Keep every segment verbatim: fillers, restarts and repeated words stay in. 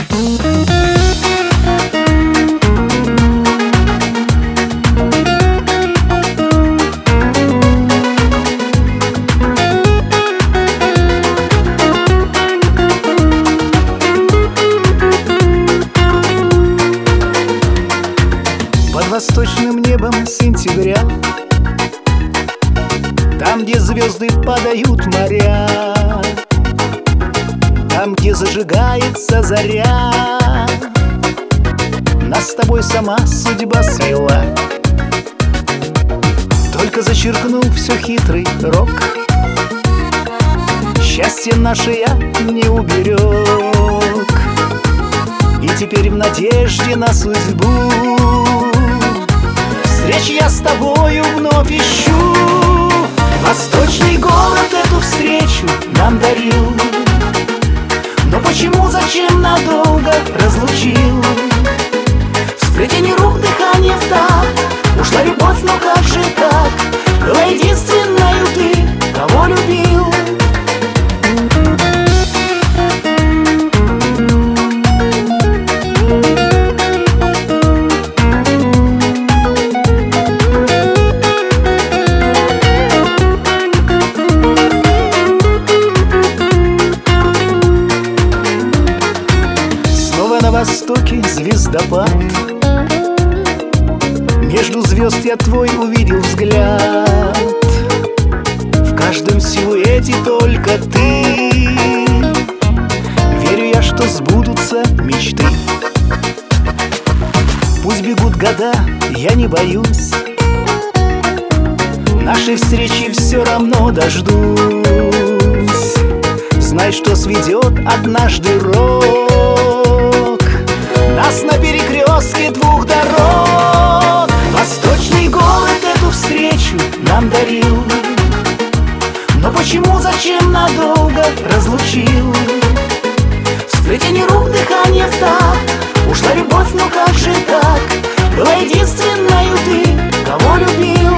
Под восточным небом сентября, там, где звезды падают в моря, там, где зажигается заря, нас с тобой сама судьба свела. Только зачеркнул все хитрый рок, счастье наше я не уберег. И теперь в надежде на судьбу встреч я с тобою вновь ищу. Восточный город эту встречу нам дарил, но почему, зачем надолго разлучил? В сплетении рук дыхание в такт, ушла любовь, но как же так? Была единственною ты, кого любил. На востоке звездопад, между звезд я твой увидел взгляд. В каждом силуэте только ты, верю я, что сбудутся мечты. Пусть бегут года, я не боюсь, нашей встречи все равно дождусь. Знай, что сведет однажды рок нас на перекрестке двух дорог. Восточный город эту встречу нам дарил, но почему, зачем надолго разлучил? В сплетении рук дыхание в такт, ушла любовь, но как же так? Была единственною ты, кого любил.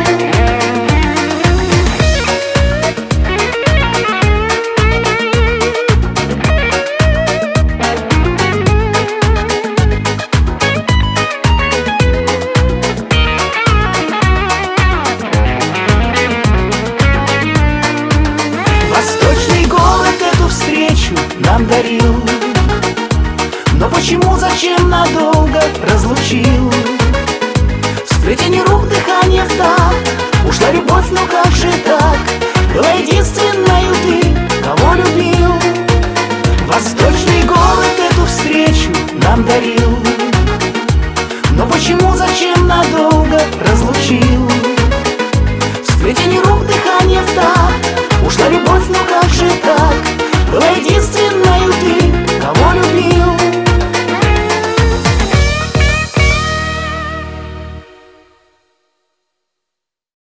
Нам дарил, но почему, зачем надолго разлучил? В сплетении рук дыхание в такт, ушла любовь, но как же так? Была единственною ты, кого любил. Восточный